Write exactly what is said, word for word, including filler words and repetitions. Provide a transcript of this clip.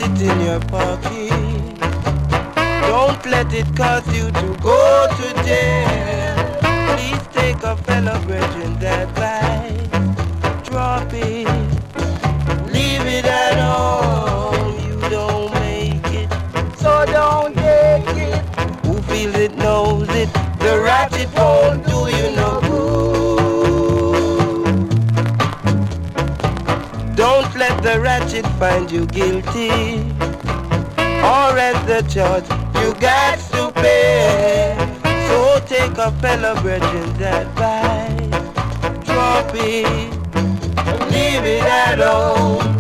it in your pocket. Don't let it cause you to go to jail. Please take a fellow brethren that advice. Drop it, leave it at home. You don't make it, so don't take it. Who feels it knows it. The ratchet won't do you no good. Don't let the ratchet find you guilty, or else the judge you got to pay. So take a fellow brethren's advice. Drop it, leave it at home.